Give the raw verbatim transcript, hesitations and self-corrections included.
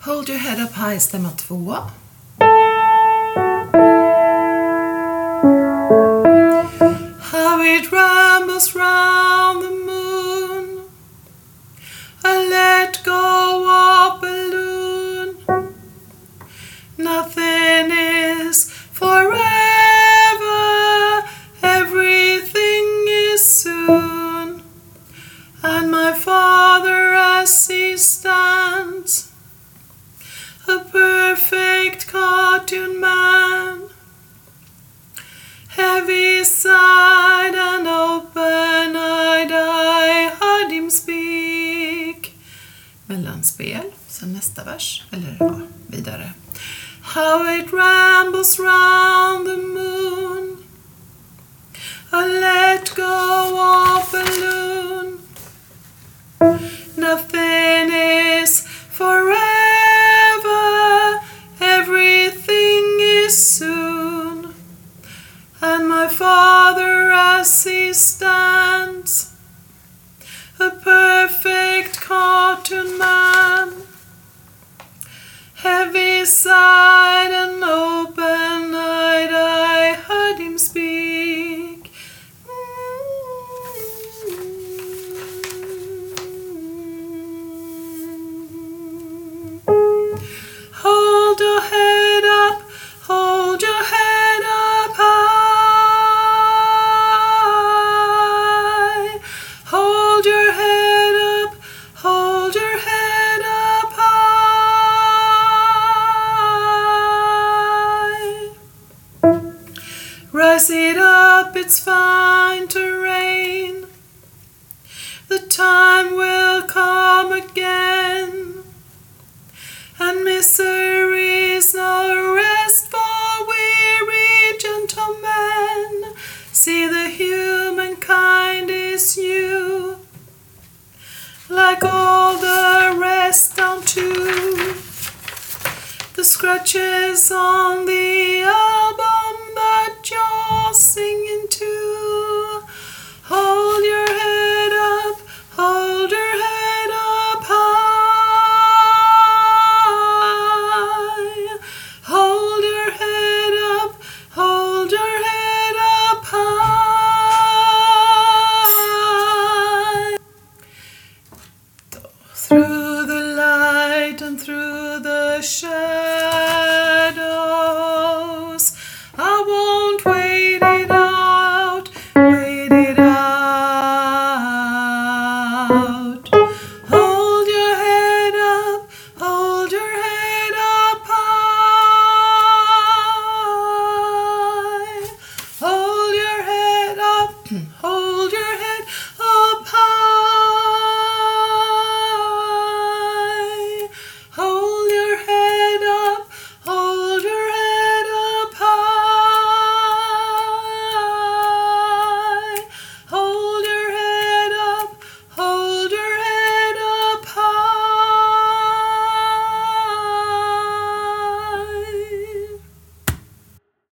Hold your head up high, stämma två. How it rambles round the moon, a let go of balloon. Nothing is forever, everything is soon. And my father as he stands, a perfect cartoon man, heavy-sighed and open-eyed, I heard him speak. Mellanspel, sen nästa vers, eller ja, vidare. How it rambles round the moon, a let go of balloon. Nothing is forever, everything is soon. And my father as he stands, a perfect cartoon man, heavy-sighed and open-eyed, I heard him speak. Hold your head up, hold your head up high. Hold your head up, hold your head up high. Rise it up, it's fine to rain. The time will come again. And misery's no rest for weary gentlemen. See, the humankind is new, like all the rest down to the scratches on the album that you're singing to. Hold your head up, hold your head up high. Hold your head up, hold your head up high. Through the light and through the shadows, I won't wait it out, wait it out. Hold your head up, hold your head up high. Hold your head up, hold